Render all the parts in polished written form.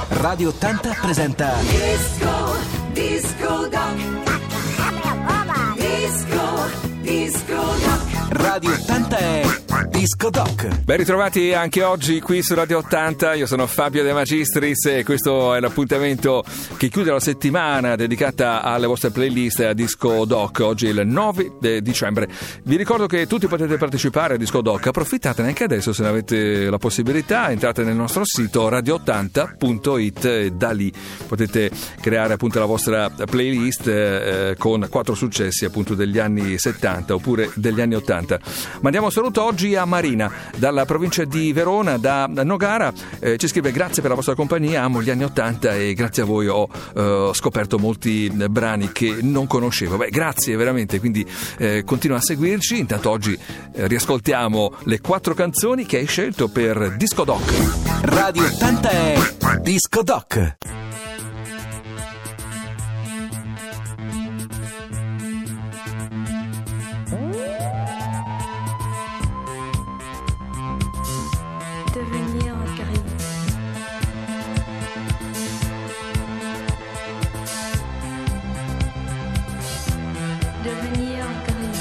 Radio 80 presenta Disco Doc. Disco Doc. Radio 80 è Disco Doc. Ben ritrovati anche oggi qui su Radio 80, io sono Fabio De Magistris e questo è l'appuntamento che chiude la settimana dedicata alle vostre playlist a Disco Doc. Oggi è il 9 dicembre. Vi ricordo che tutti potete partecipare a Disco Doc, approfittatene anche adesso se ne avete la possibilità, entrate nel nostro sito radio80.it e da lì potete creare appunto la vostra playlist con 4 successi appunto degli anni 70 oppure degli anni 80. Mandiamo un saluto oggi a Marina dalla provincia di Verona, da Nogara, ci scrive: grazie per la vostra compagnia, amo gli anni 80 e grazie a voi ho scoperto molti brani che non conoscevo. Grazie veramente, quindi continua a seguirci. Intanto oggi riascoltiamo le 4 canzoni che hai scelto per Disco Doc. Radio 80 è Disco Doc. Devenir gris. Devenir gris.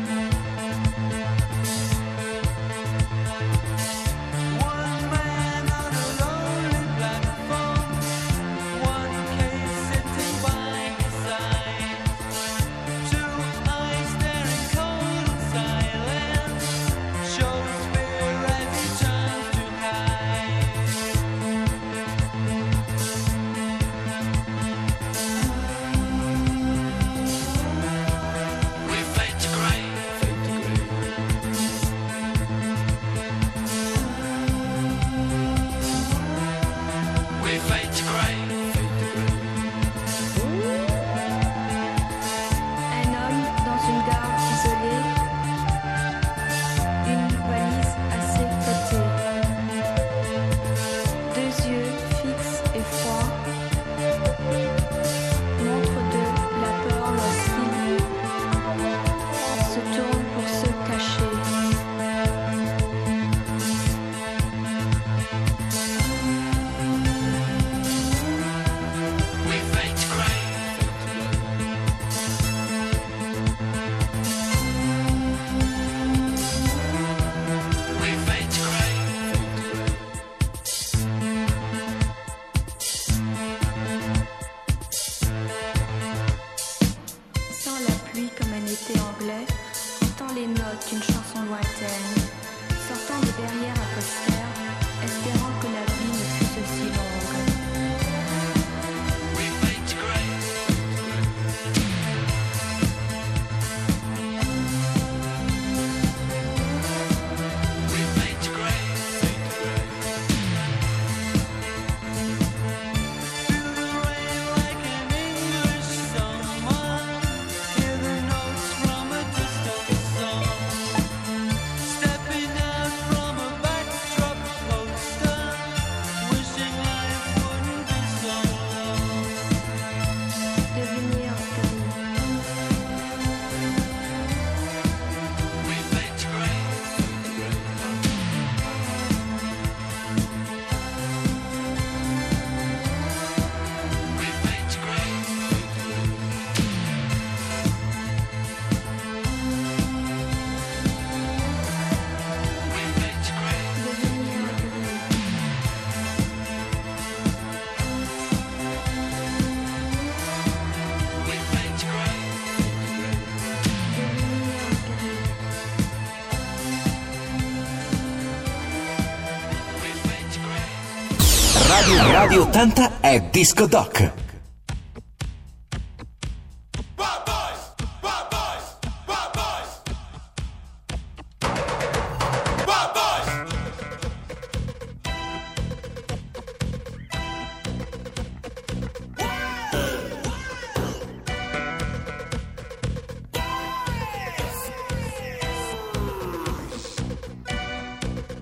One man on a lonely platform, one case sitting by his side, 2 eyes staring cold and silent, shows fear as he turns to hide. We fade to grey. We fade to grey. Un homme dans une gare isolée, une valise à ses côtés, 2 yeux fixes et froids, montre de la peur leurs cils, se tourne pour se cacher. We fade to grey. We fade to grey. Sans la pluie comme un été anglais, entend les notes d'une chanson lointaine, sortant de derrière un poster, espérant que la vie ne fût aussi longue. We fade to grey. We fade to grey. Feel the rain like an English summer. Hear the notes from a distant song. Stepping out from a backdrop poster, wishing life wouldn't be so long. Devenir gris. We fade to grey. We fade to grey. We fade to grey. Devenir gris. We fade to grey. Devenir gris. We fade to grey. Radio 80 è Disco Doc.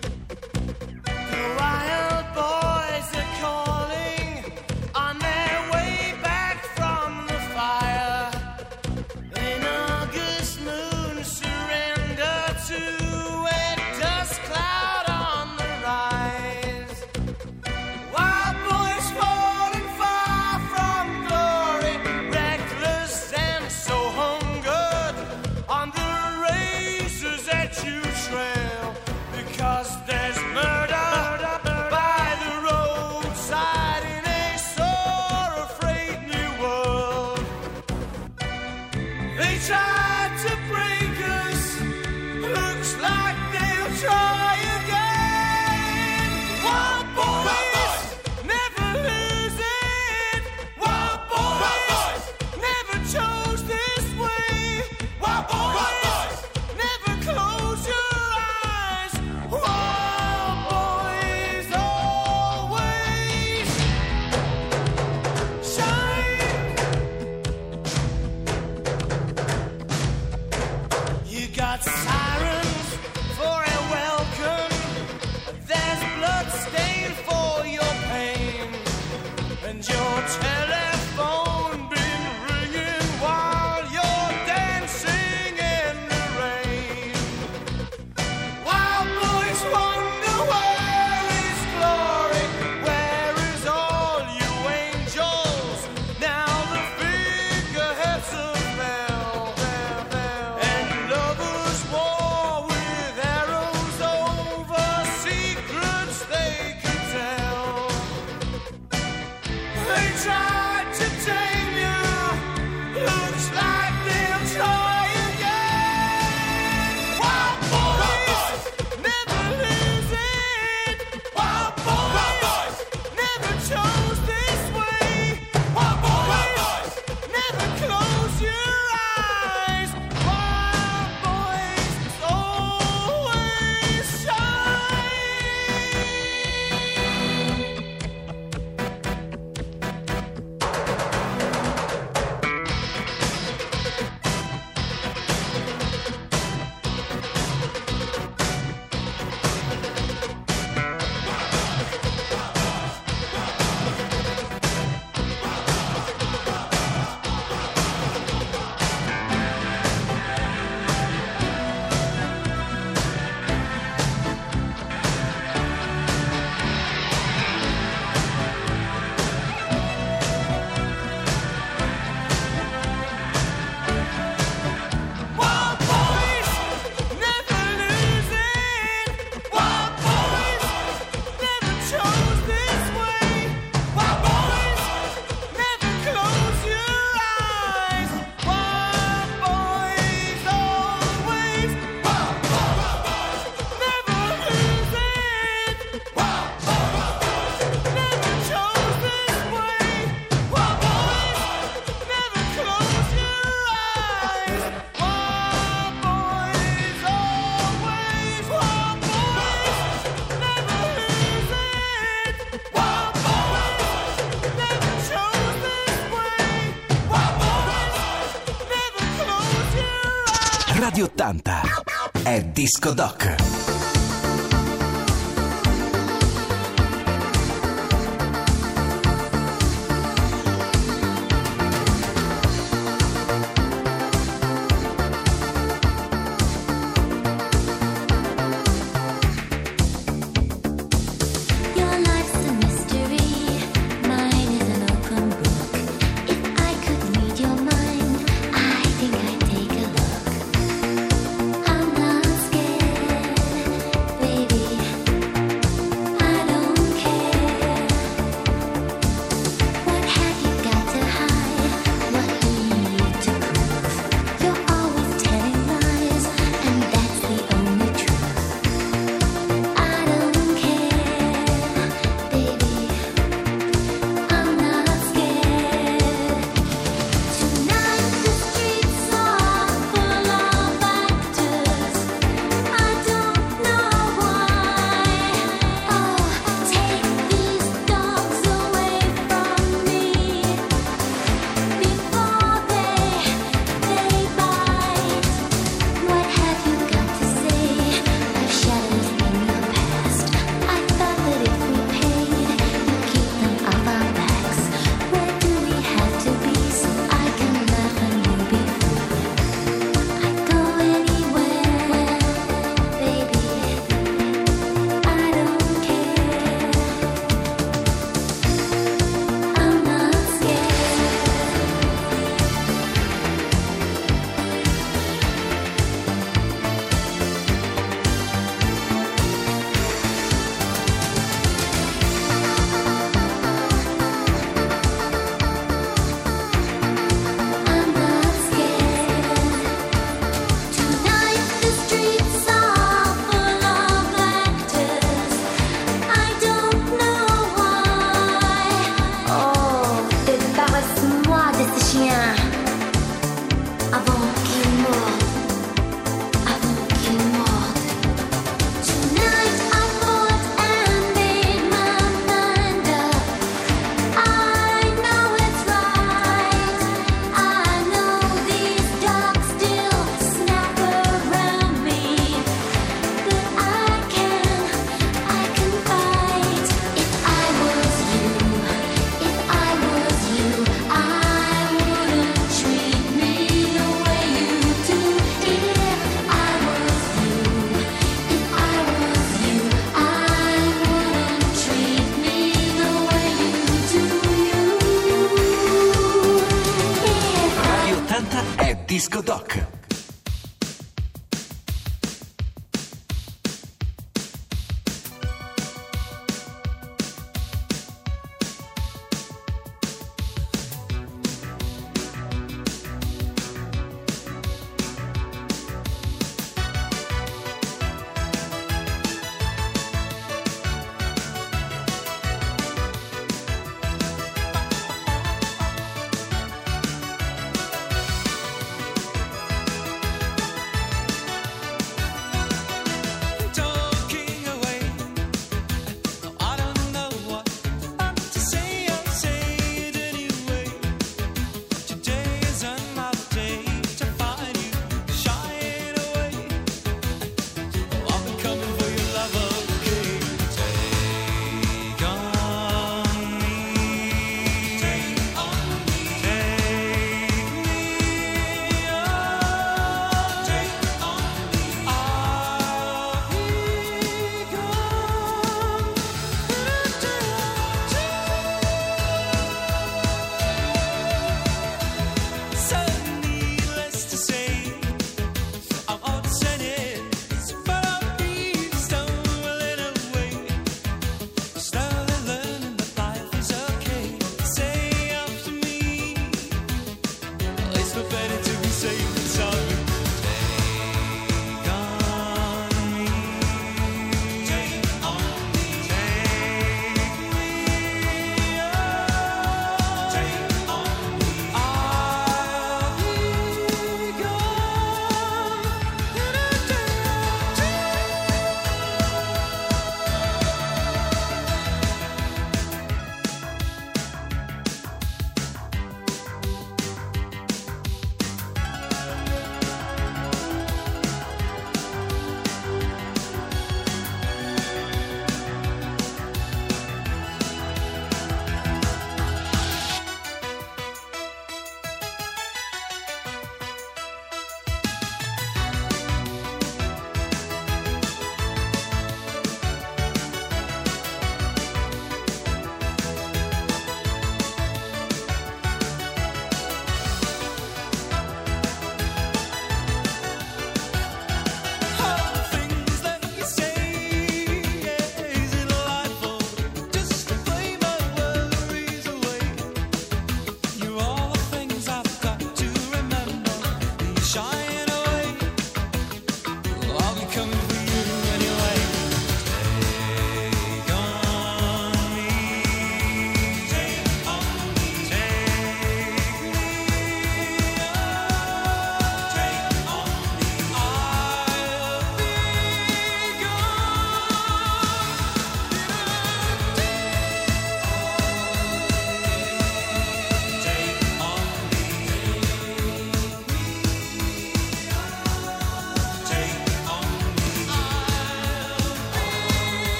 The wild boys are calling on their Radio 80 è Disco Doc. Your life's a mystery, mine is an open book. If I could read your mind, I think I'd take a look. I'm not scared, baby. I don't care. What have you got to hide? What do you need to prove? You're always telling lies, and that's the only truth. I don't care, baby. I'm not scared. Tonight the streets are full of actors. I don't know why. Oh, take these dogs away from me before they bite. What have you got to say of shadows in your past? I thought that if we paid, you'd keep them off our backs. Where do we have to be so I can laugh and you be free? I'd go anywhere, baby. I don't care. I'm not scared. I'm not scared. Tonight the streets are full of actors. I don't know why. Oh, débarrasse-moi de ce chien avant qu'il morde. Avant qu'il morde. Tonight I fought and made my mind up. I know it's right. I know these dogs still snap around me, but I can fight. If I was you, I wouldn't treat me the way you do. If I was you, I wouldn't treat me the way you do. If Radio 80 è Disco Doc.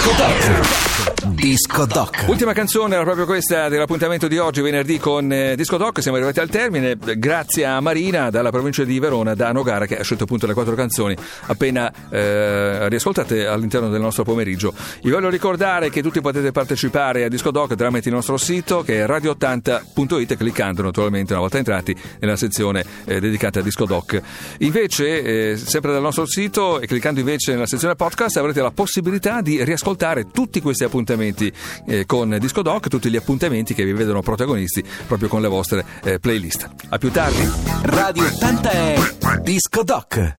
Disco Doc. Ultima canzone era proprio questa dell'appuntamento di oggi, venerdì, con Disco Doc. Siamo arrivati al termine, grazie a Marina dalla provincia di Verona, da Nogara, che ha scelto appunto le 4 canzoni appena riascoltate all'interno del nostro pomeriggio. Vi voglio ricordare che tutti potete partecipare a Disco Doc tramite il nostro sito, che è radio80.it, cliccando naturalmente, una volta entrati, nella sezione dedicata a Disco Doc. Invece, sempre dal nostro sito, e cliccando invece nella sezione podcast, avrete la possibilità di riascoltare tutti questi appuntamenti con Disco Doc, tutti gli appuntamenti che vi vedono protagonisti proprio con le vostre playlist. A più tardi. Radio 80 è Disco Doc.